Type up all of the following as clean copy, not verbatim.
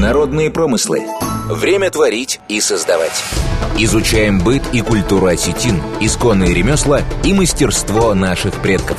Народные промыслы. Время творить и создавать. Изучаем быт и культуру осетин, исконные ремесла и мастерство наших предков.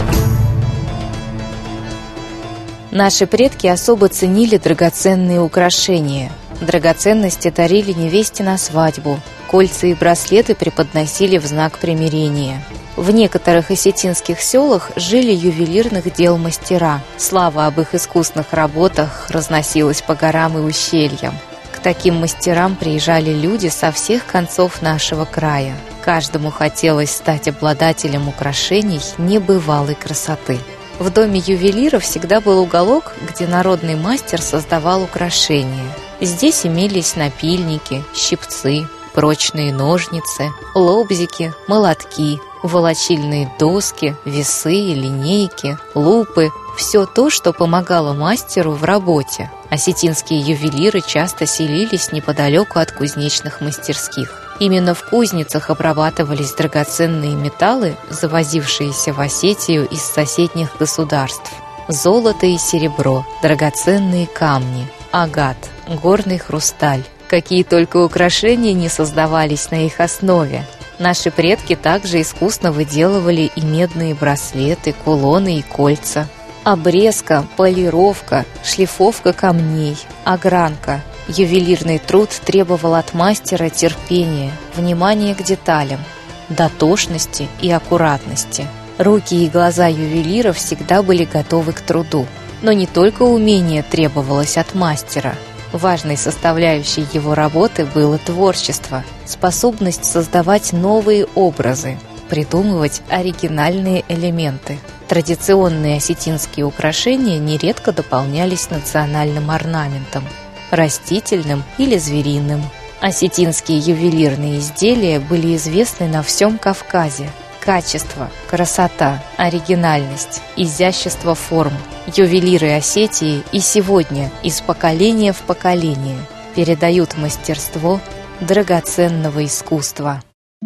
Наши предки особо ценили драгоценные украшения. Драгоценности дарили невесте на свадьбу. Кольца и браслеты преподносили в знак примирения. В некоторых осетинских селах жили ювелирных дел мастера. Слава об их искусных работах разносилась по горам и ущельям. К таким мастерам приезжали люди со всех концов нашего края. Каждому хотелось стать обладателем украшений небывалой красоты. В доме ювелира всегда был уголок, где народный мастер создавал украшения. Здесь имелись напильники, щипцы, прочные ножницы, лобзики, молотки, волочильные доски, весы, линейки, лупы – все то, что помогало мастеру в работе. Осетинские ювелиры часто селились неподалеку от кузнечных мастерских. Именно в кузницах обрабатывались драгоценные металлы, завозившиеся в Осетию из соседних государств. Золото и серебро, драгоценные камни, агат, горный хрусталь. Какие только украшения не создавались на их основе. Наши предки также искусно выделывали и медные браслеты, кулоны и кольца. Обрезка, полировка, шлифовка камней, огранка. Ювелирный труд требовал от мастера терпения, внимания к деталям, дотошности и аккуратности. Руки и глаза ювелира всегда были готовы к труду. Но не только умение требовалось от мастера. Важной составляющей его работы было творчество, способность создавать новые образы, придумывать оригинальные элементы. Традиционные осетинские украшения нередко дополнялись национальным орнаментом – растительным или звериным. Осетинские ювелирные изделия были известны на всем Кавказе. Качество, красота, оригинальность, изящество форм. Ювелиры Осетии и сегодня из поколения в поколение передают мастерство драгоценного искусства.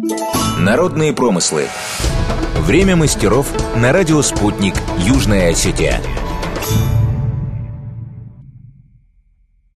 Народные промыслы. Время мастеров на радио «Спутник», Южная Осетия.